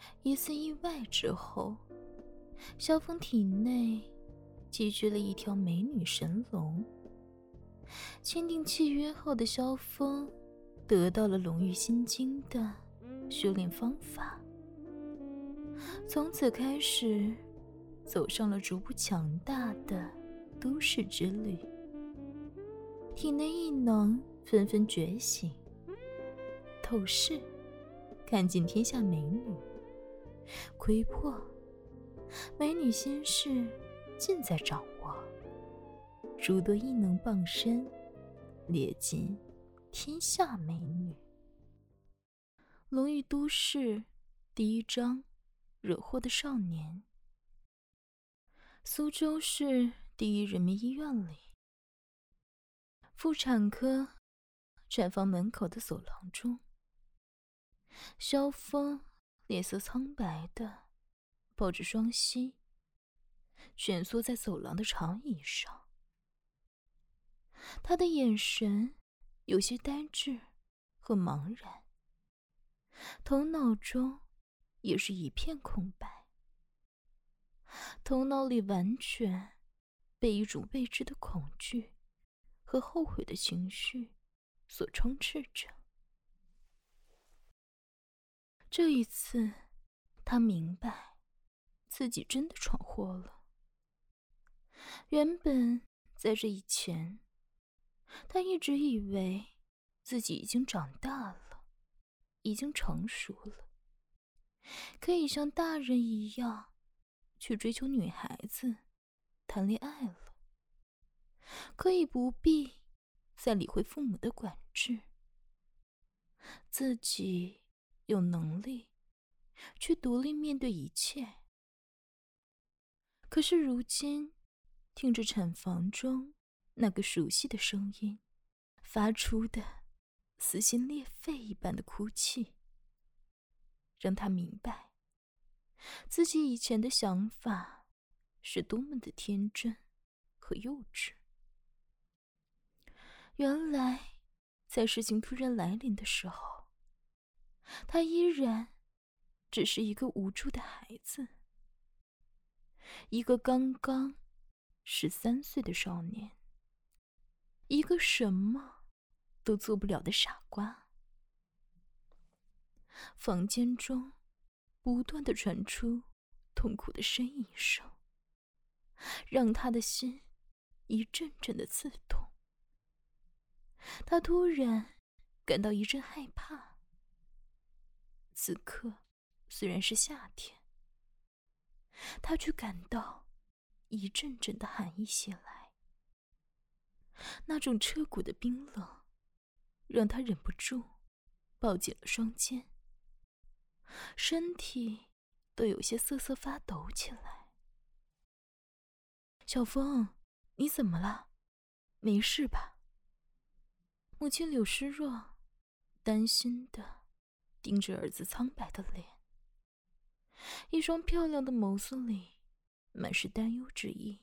一次意外之后，萧峰体内积聚了一条美女神龙。签订契约后的萧峰得到了龙域心经的修炼方法，从此开始走上了逐步强大的都市之旅。体内异能纷纷觉醒，透视看尽天下美女，窥破美女心事尽在掌握，诸多异能傍身，猎尽天下美女。龙域都市第1章，惹祸的少年。苏州市第一人民医院里，妇产科产房门口的走廊中，萧峰脸色苍白的抱着双膝，蜷缩在走廊的长椅上。他的眼神有些呆滞和茫然，头脑中也是一片空白，头脑里完全被一种未知的恐惧和后悔的情绪所充斥着。这一次，他明白自己真的闯祸了。原本在这以前，他一直以为自己已经长大了，已经成熟了，可以像大人一样去追求女孩子，谈恋爱了，可以不必再理会父母的管制，自己有能力去独立面对一切。可是如今，听着产房中那个熟悉的声音发出的撕心裂肺一般的哭泣，让他明白自己以前的想法是多么的天真和幼稚。原来在事情突然来临的时候，他依然只是一个无助的孩子，一个刚刚13岁的少年，一个什么都做不了的傻瓜。房间中不断地传出痛苦的呻吟声，让他的心一阵阵的刺痛。他突然感到一阵害怕。此刻虽然是夏天，他却感到一阵阵的寒意袭来，那种彻骨的冰冷让他忍不住抱紧了双肩，身体都有些瑟瑟发抖起来。小峰，你怎么了？没事吧？母亲柳诗若担心地盯着儿子苍白的脸，一双漂亮的眸子里满是担忧之意。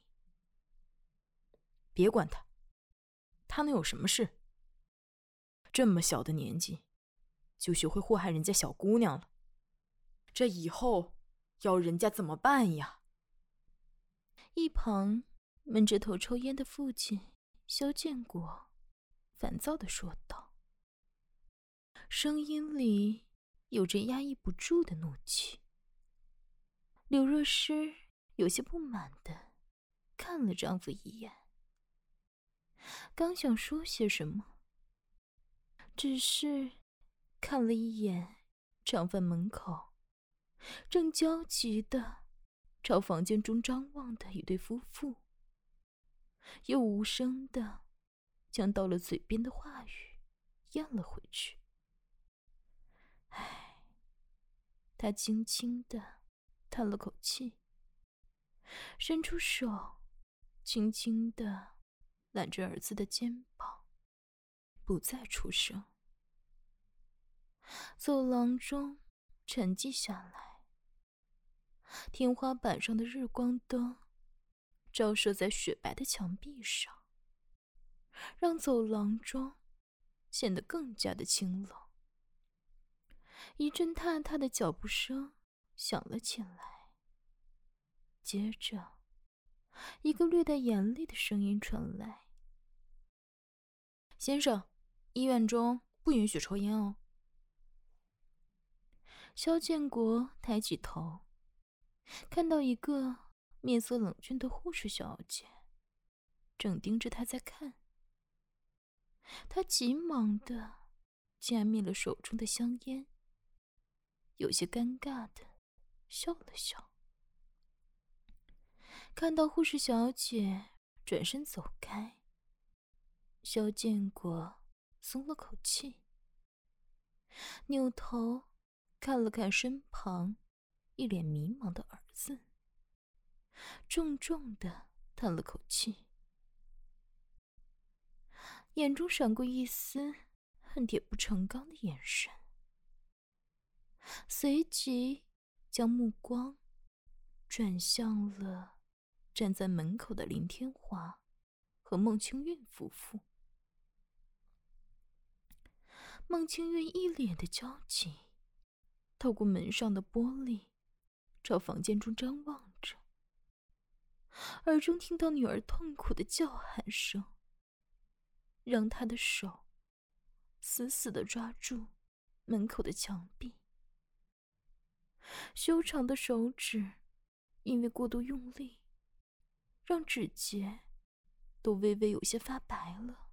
别管他，他能有什么事？这么小的年纪就学会祸害人家小姑娘了，这以后要人家怎么办呀？ 一旁闷着头抽烟的父亲萧建国烦躁地说道，声音里有着压抑不住的怒气。柳若诗有些不满地看了丈夫一眼，刚想说些什么，只是看了一眼厂房门口正焦急地朝房间中张望的一对夫妇，又无声地将到了嘴边的话语咽了回去。唉，他轻轻地叹了口气，伸出手轻轻地揽着儿子的肩膀，不再出声。走廊中沉寂下来，天花板上的日光灯照射在雪白的墙壁上，让走廊中显得更加的清冷。一阵踏踏的脚步声想了起来。接着，一个略带严厉的声音传来：“ 先生，医院中不允许抽烟哦。” 肖建国抬起头，看到一个面色冷峻的护士小姐正盯着他在看。他急忙地掐灭了手中的香烟，有些尴尬地笑了笑。看到护士小姐转身走开，肖建国松了口气，扭头看了看身旁一脸迷茫的儿子，重重地叹了口气，眼中闪过一丝恨铁不成钢的眼神，随即将目光转向了站在门口的林天华和孟清韵夫妇。孟清韵一脸的焦急，透过门上的玻璃朝房间中张望着，耳中听到女儿痛苦的叫喊声，让她的手死死地抓住门口的墙壁，修长的手指因为过度用力，让指节都微微有些发白了。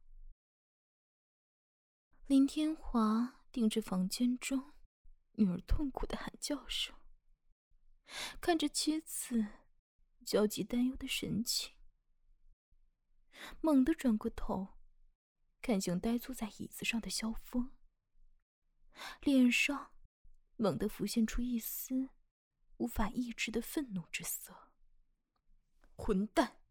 林天华盯着房间中女儿痛苦的喊叫声，看着妻子焦急担忧的神情，猛地转过头看向呆坐在椅子上的萧峰，脸上猛地浮现出一丝无法抑制的愤怒之色。 混蛋！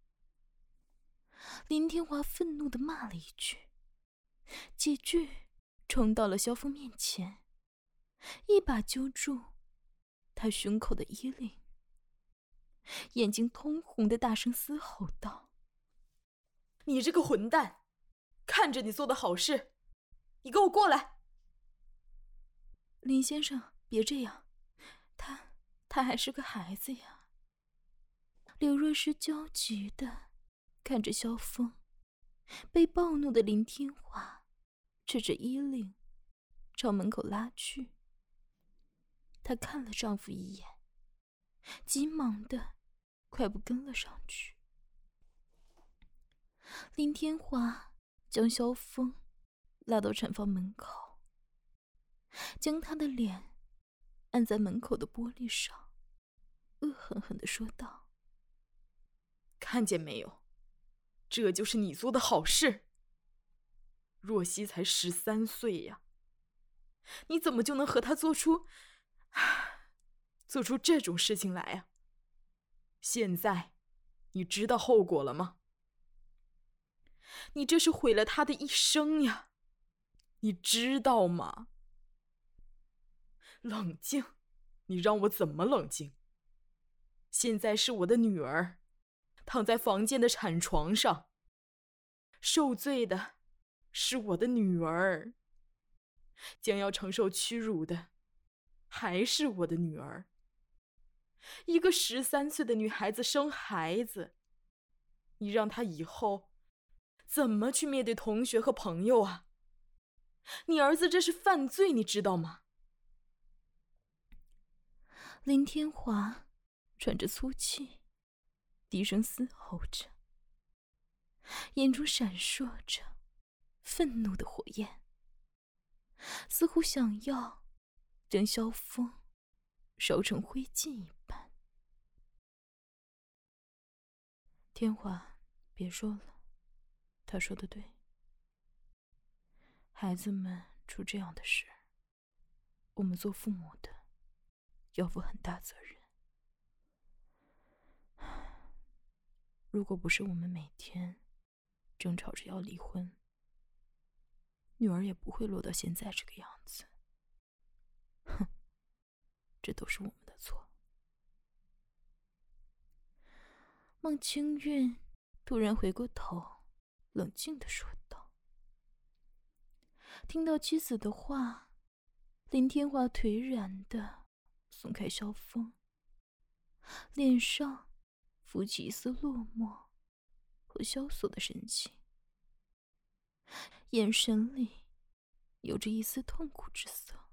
林天华愤怒地骂了一句，几句冲到了萧峰面前，一把揪住他胸口的衣领，眼睛通红的大声嘶吼道：“ 你这个混蛋，看着你做的好事，你给我过来！” 林先生，别这样，他还是个孩子呀。柳若诗焦急地看着萧峰被暴怒的林天华扯着衣领朝门口拉去。她看了丈夫一眼，急忙地快步跟了上去。林天华将萧峰拉到产房门口，将他的脸按在门口的玻璃上，恶狠狠地说道：“ 看见没有，这就是你做的好事。若曦才13岁呀，你怎么就能和她做出这种事情来啊？现在你知道后果了吗？你这是毁了她的一生呀，你知道吗？冷静，你让我怎么冷静？现在是我的女儿躺在房间的产床上，受罪的是我的女儿，将要承受屈辱的还是我的女儿。一个13岁的女孩子生孩子，你让她以后怎么去面对同学和朋友啊？你儿子这是犯罪，你知道吗？ 林天华喘着粗气，低声嘶吼着，眼中闪烁着愤怒的火焰，似乎想要将萧峰烧成灰烬一般。天华，别说了，他说的对，孩子们出这样的事，我们做父母的要负很大责任。如果不是我们每天争吵着要离婚，女儿也不会落到现在这个样子。哼，这都是我们的错。孟清韵突然回过头，冷静地说道。听到妻子的话，林天华颓然地松开萧峰，脸上浮起一丝落寞和萧索的神情，眼神里有着一丝痛苦之色。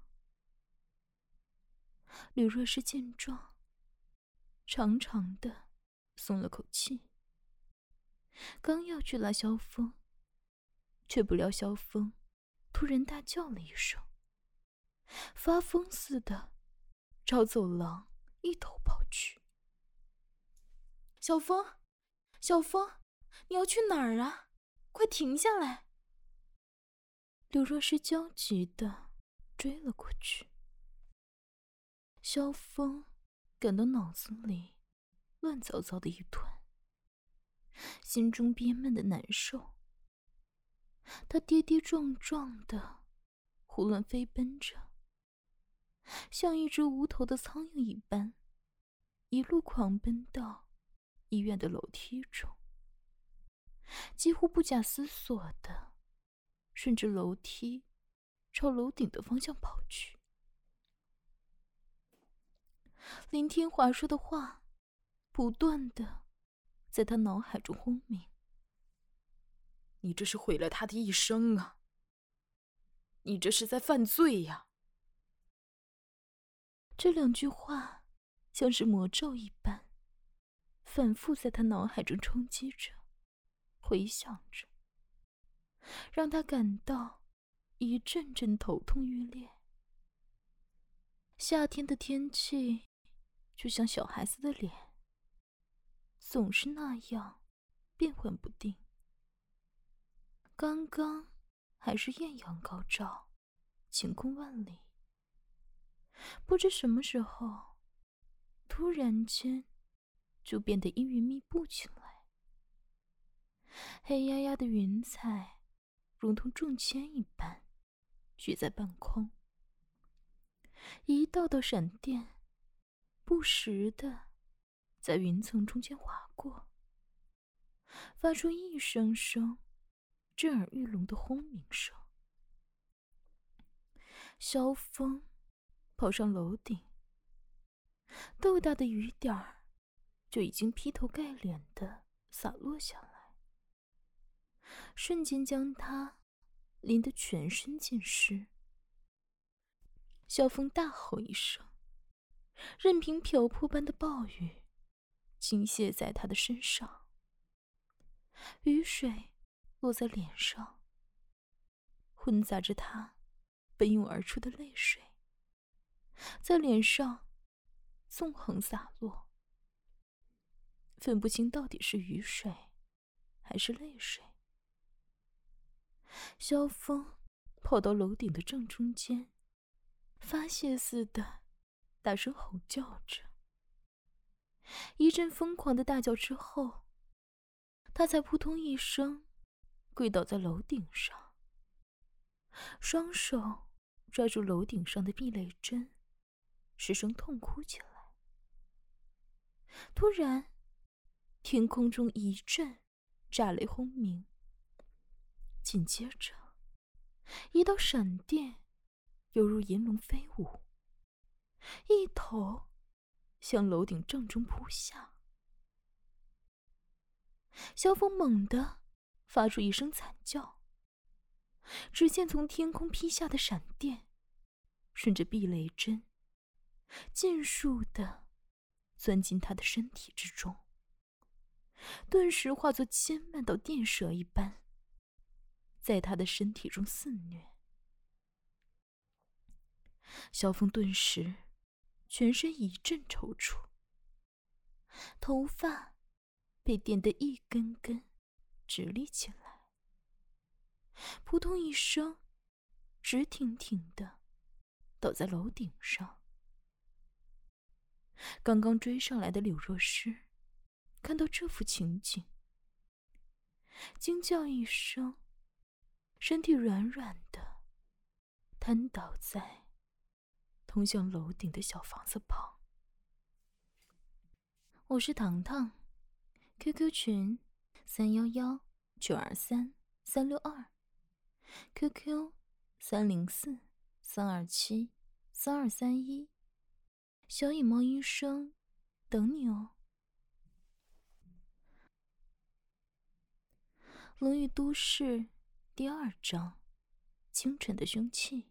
吕若诗见状，长长的松了口气，刚要去拉萧峰，却不料萧峰突然大叫了一声，发疯似的朝走廊一头跑去。 小峰，小峰，你要去哪儿啊？快停下来！ 柳若是焦急的追了过去。萧峰感到脑子里乱糟糟的一团，心中憋闷的难受。他跌跌撞撞的胡乱飞奔着，像一只无头的苍蝇一般，一路狂奔到医院的楼梯中，几乎不假思索的顺着楼梯朝楼顶的方向跑去。林天华说的话不断的在他脑海中轰鸣： 你这是毁了他的一生啊！你这是在犯罪呀！ 这两句话像是魔咒一般，反复在他脑海中冲击着，回响着，让他感到一阵阵头痛欲裂。夏天的天气就像小孩子的脸，总是那样变幻不定。刚刚还是艳阳高照，晴空万里，不知什么时候突然间就变得阴云密布起来，黑压压的云彩如同重铅一般举在半空，一道道闪电不时的在云层中间划过，发出一声声震耳欲聋的轰鸣声。萧峰跑上楼顶，豆大的雨点儿就已经劈头盖脸的洒落下来，瞬间将他淋得全身浸湿。萧峰大吼一声，任凭瓢泼般的暴雨倾泻在他的身上，雨水落在脸上，混杂着他奔涌而出的泪水，在脸上纵横洒落，分不清到底是雨水还是泪水。萧峰跑到楼顶的正中间，发泄似的大声吼叫着。一阵疯狂的大叫之后，他才扑通一声跪倒在楼顶上，双手抓住楼顶上的避雷针，失声痛哭起来。突然，天空中一阵炸雷轰鸣，紧接着一道闪电犹如银龙飞舞，一头向楼顶正中扑下。萧峰猛地发出一声惨叫，只见从天空劈下的闪电顺着避雷针尽数地钻进他的身体之中，顿时化作千万道电蛇一般在他的身体中肆虐。萧峰顿时全身一阵抽搐，头发被电得一根根直立起来，扑通一声直挺挺的倒在楼顶上。刚刚追上来的柳若诗看到这幅情景，惊叫一声，身体软软的瘫倒在通向楼顶的小房子旁。我是糖糖 ，QQ 群311-923-362， QQ 304-327-3231， 小野猫医生，等你哦。《龙与都市》第2章：清晨的凶器。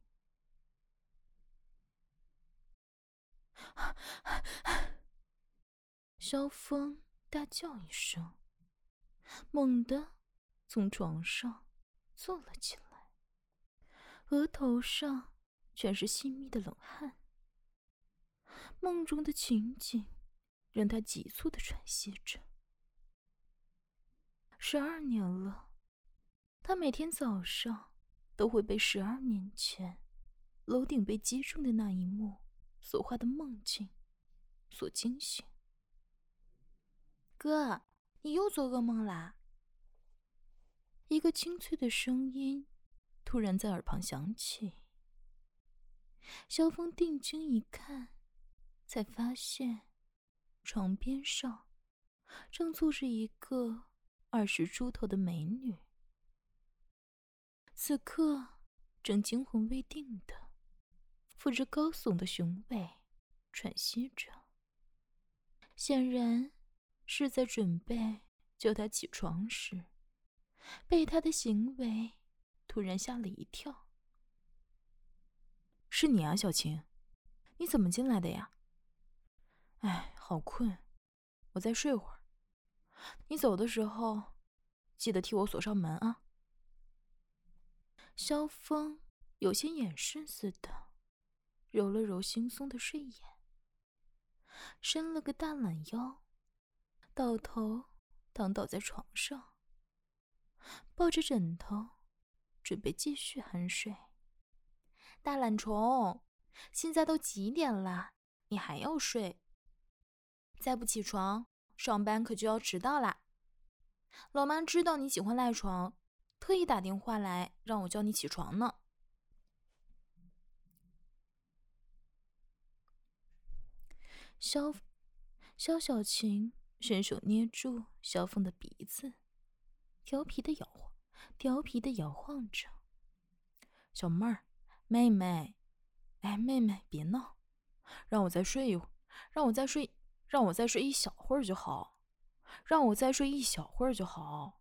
萧峰大叫一声，猛地从床上坐了起来，额头上全是细密的冷汗。梦中的情景让他急促地喘息着。12年了，他每天早上都会被12年前楼顶被击中的那一幕所画的梦境所惊醒。哥，你又做噩梦啦？一个清脆的声音突然在耳旁响起。萧峰定睛一看，才发现床边上正坐着一个20出头的美女，此刻正惊魂未定的抚着高耸的雄尾喘息着，显然是在准备叫他起床时，被他的行为突然吓了一跳。 是你啊，小晴，你怎么进来的呀？哎，好困，我再睡会儿。你走的时候记得替我锁上门啊。 萧峰有些掩饰似的揉了揉惺忪的睡眼，伸了个大懒腰，倒头躺倒在床上，抱着枕头准备继续酣睡。大懒虫，现在都几点了，你还要睡？再不起床，上班可就要迟到啦。老妈知道你喜欢赖床，特意打电话来让我叫你起床呢。萧小晴伸手捏住萧峰的鼻子，调皮的摇晃着。 小妹儿，妹妹，哎，妹妹别闹，让我再睡一会儿，让我再睡一小会儿就好，让我再睡一小会儿就好。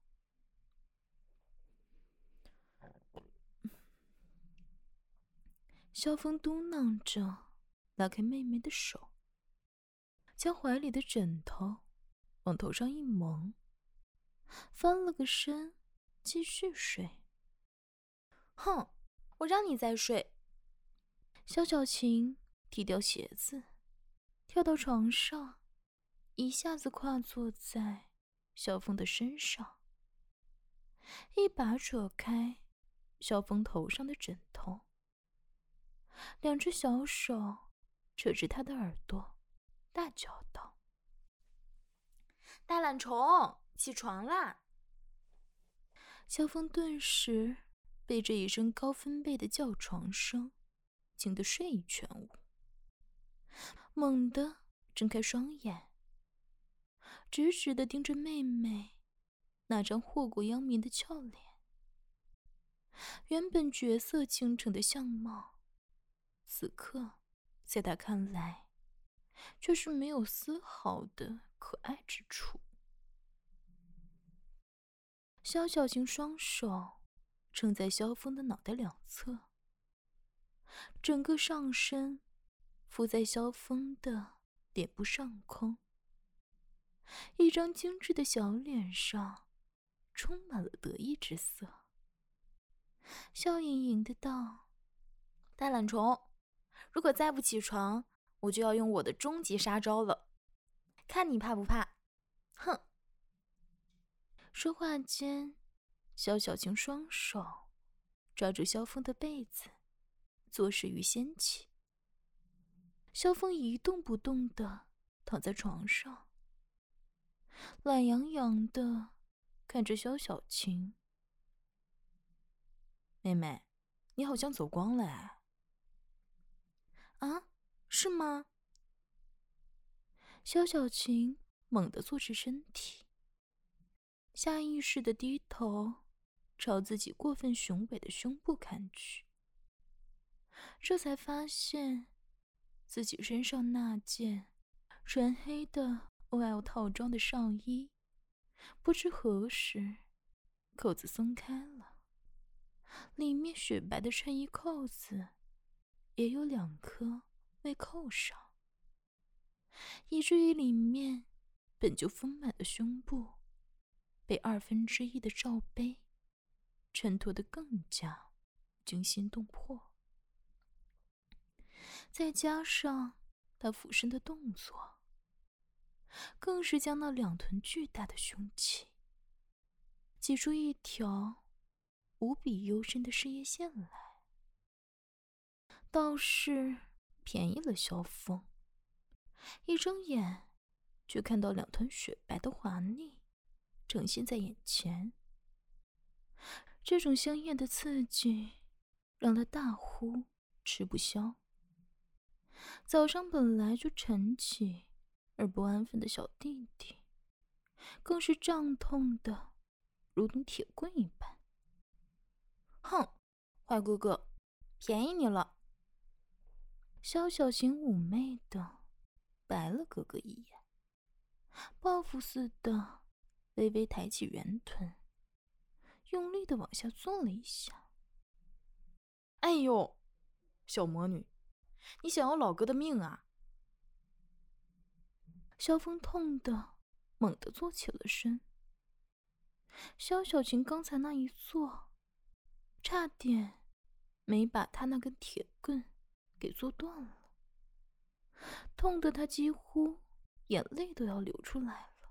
萧峰嘟囔着，拉开妹妹的手，将怀里的枕头往头上一蒙，翻了个身，继续睡。哼，我让你再睡。萧小晴踢掉鞋子，跳到床上，一下子跨坐在萧峰的身上，一把扯开萧峰头上的枕头，两只小手扯着他的耳朵，大叫道：“大懒虫，起床啦！”萧峰顿时被这一声高分贝的叫床声惊得睡意全无，猛地睁开双眼，直直地盯着妹妹那张祸国殃民的俏脸。原本绝色倾城的相貌，此刻在他看来却是没有丝毫的可爱之处。萧小晴双手撑在萧峰的脑袋两侧，整个上身伏在萧峰的脸部上空，一张精致的小脸上充满了得意之色，笑盈盈的道：“大懒虫，如果再不起床，我就要用我的终极杀招了，看你怕不怕？”哼！说话间，萧小晴双手抓住萧峰的被子，作势欲掀起。萧峰一动不动地躺在床上，懒洋洋地看着萧小晴。 妹妹，你好像走光了哎。 啊，是吗？萧小晴猛地坐直身体，下意识地低头朝自己过分雄伟的胸部看去，这才发现自己身上那件纯黑的 OL 套装的上衣，不知何时扣子松开了，里面雪白的衬衣扣子也有2颗未扣上，以至于里面本就丰满的胸部被1/2的罩杯衬托得更加惊心动魄。再加上他俯身的动作，更是将那2臀巨大的胸器挤出一条无比幽深的事业线来，倒是便宜了萧峰。一睁眼就看到2团雪白的华丽呈现在眼前，这种香艳的刺激让他大呼吃不消。早上本来就沉起而不安分的小弟弟，更是胀痛的如同铁棍一般。 哼，坏哥哥，便宜你了。 萧小晴妩媚的白了哥哥一眼，报复似的微微抬起圆臀，用力的往下坐了一下。 哎呦，小魔女，你想要老哥的命啊！ 萧峰痛的猛地坐起了身。萧小晴刚才那一坐，差点没把他那根铁棍给坐断了，痛得他几乎眼泪都要流出来了。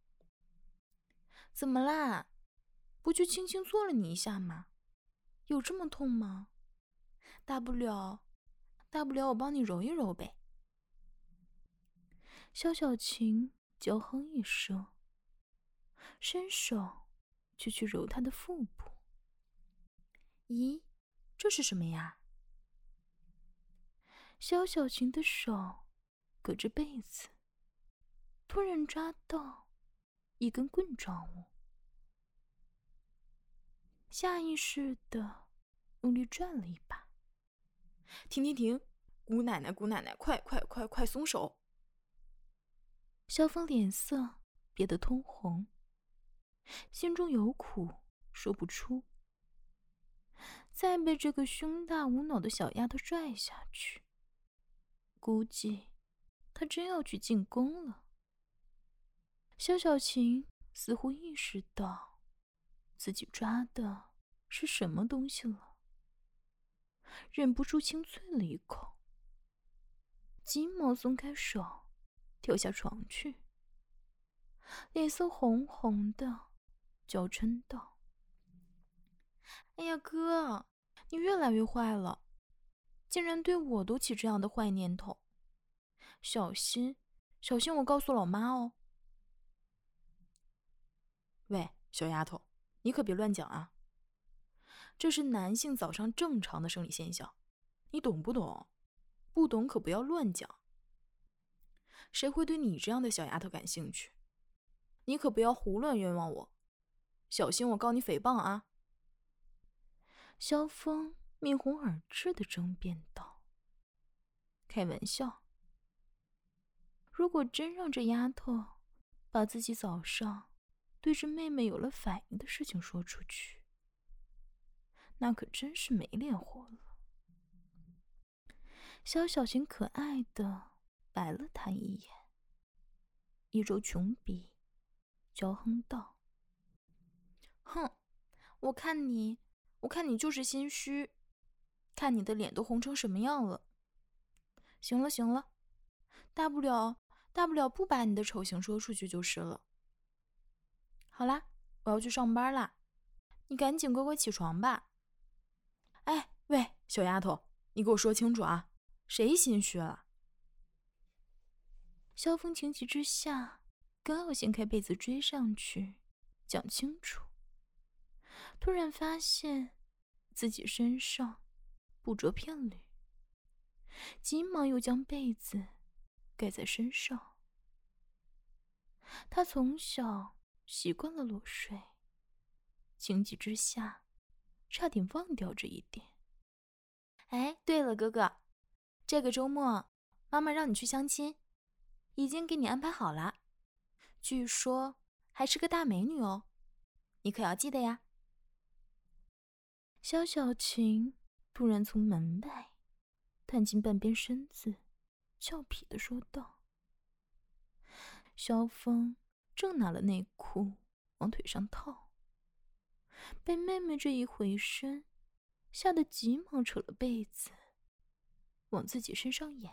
怎么啦？不就轻轻做了你一下吗？有这么痛吗？大不了我帮你揉一揉呗。 萧小晴娇哼一声，伸手就去揉他的腹部。 咦，这是什么呀？ 萧小晴的手隔着被子，突然抓到一根棍状物，下意识的用力转了一把。 停！姑奶奶，快松手！ 萧峰脸色憋得通红，心中有苦说不出。再被这个胸大无脑的小丫头拽下去，估计她真要去进宫了。萧小晴似乎意识到自己抓的是什么东西了，忍不住轻啐了一口，急忙松开手，跳下床去，脸色红红的，娇嗔道：“ 哎呀哥，你越来越坏了，竟然对我都起这样的坏念头，小心我告诉老妈哦。”喂，小丫头，你可别乱讲啊！这是男性早上正常的生理现象，你懂不懂？不懂可不要乱讲。谁会对你这样的小丫头感兴趣？你可不要胡乱冤枉我，小心我告你诽谤啊！ 萧峰面红耳赤的争辩道：“开玩笑，如果真让这丫头把自己早上对着妹妹有了反应的事情说出去，那可真是没脸活了。”萧小晴可爱的白了他一眼，一揉琼鼻，娇哼道：“ 哼，我看你就是心虚，看你的脸都红成什么样了。行了，大不了不把你的丑行说出去就是了。好啦，我要去上班啦，你赶紧乖乖起床吧。哎，喂，小丫头，你给我说清楚啊，谁心虚了？” 萧峰情急之下，刚要掀开被子追上去讲清楚，突然发现自己身上不着片缕，急忙又将被子盖在身上。他从小习惯了裸睡，情急之下差点忘掉这一点。 哎，对了，哥哥，这个周末妈妈让你去相亲，已经给你安排好了，据说还是个大美女哦，你可要记得呀。 萧小晴突然从门外探进半边身子，俏皮地说道。萧峰正拿了内裤往腿上套，被妹妹这一回身吓得急忙扯了被子往自己身上掩，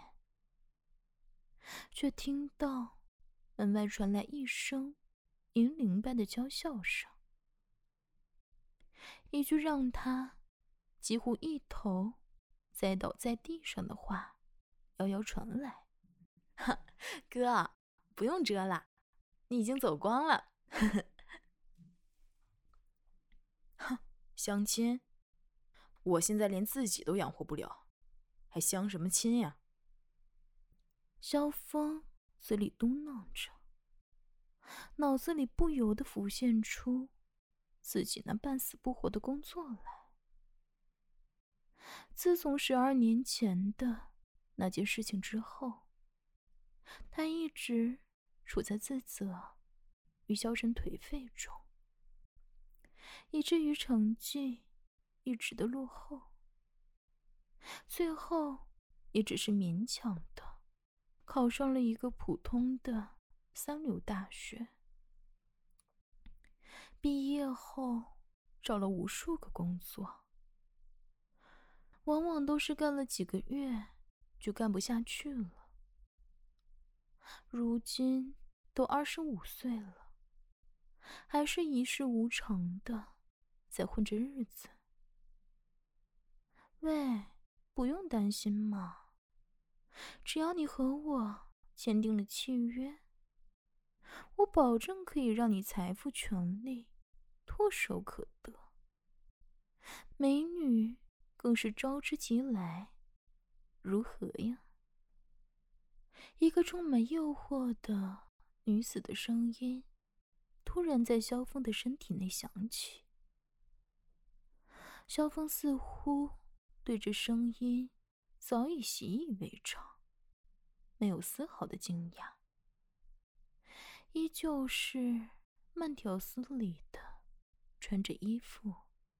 却听到门外传来一声银铃般的娇笑声，一句让他几乎一头栽倒在地上的话遥遥传来： 哥，不用遮了，你已经走光了。哼，相亲？我现在连自己都养活不了，还相什么亲呀？ 萧峰嘴里嘟囔着，脑子里不由得浮现出自己那半死不活的工作来。自从12年前的那件事情之后，他一直处在自责与消沉颓废中，以至于成绩一直的落后，最后也只是勉强的考上了一个普通的3流大学。毕业后找了无数个工作，往往都是干了几个月就干不下去了。如今都25岁了，还是一事无成的在混着日子。喂，不用担心嘛，只要你和我签订了契约，我保证可以让你财富权利唾手可得，美女更是招之即来，如何呀？一个充满诱惑的女子的声音突然在萧峰的身体内响起。萧峰似乎对这声音早已习以为常，没有丝毫的惊讶，依旧是慢条斯理的穿着衣服，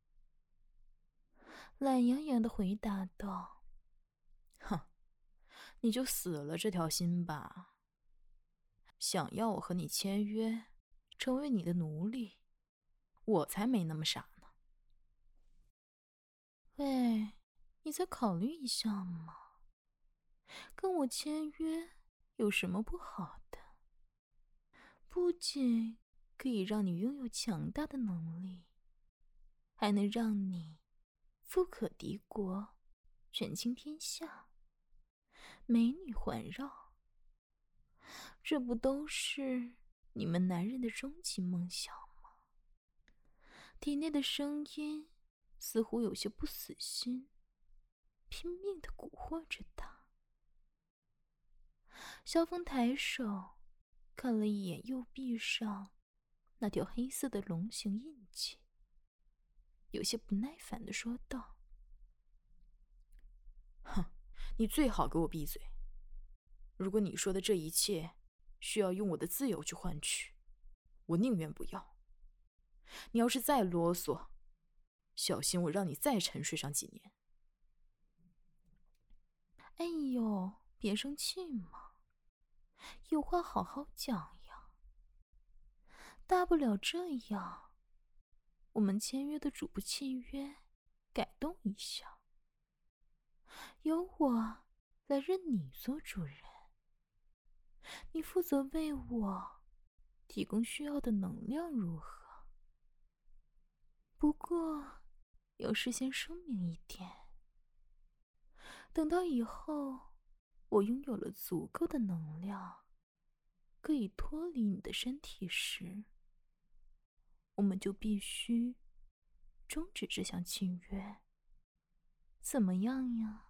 懒洋洋的回答道： 哼，你就死了这条心吧。想要我和你签约，成为你的奴隶，我才没那么傻呢。 喂，你再考虑一下嘛，跟我签约有什么不好的？不仅可以让你拥有强大的能力，还能让你富可敌国，权倾天下，美女环绕，这不都是你们男人的终极梦想吗？体内的声音似乎有些不死心，拼命地蛊惑着他。萧峰抬手看了一眼右臂上那条黑色的龙形印记，有些不耐烦地说道： 哼，你最好给我闭嘴。如果你说的这一切需要用我的自由去换取，我宁愿不要。你要是再啰嗦，小心我让你再沉睡上几年。 哎呦，别生气嘛，有话好好讲呀。大不了这样，我们签约的主仆契约改动一下，由我来认你做主人，你负责为我提供需要的能量，如何？不过要事先声明一点，等到以后我拥有了足够的能量，可以脱离你的身体时，我们就必须终止这项契约，怎么样呀？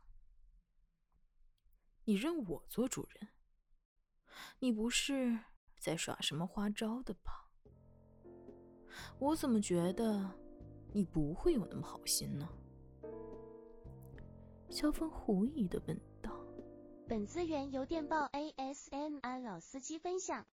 你认我做主人？你不是在耍什么花招的吧？我怎么觉得你不会有那么好心呢？ 萧峰狐疑地问道。 本资源由电报 ASMR 老司机分享。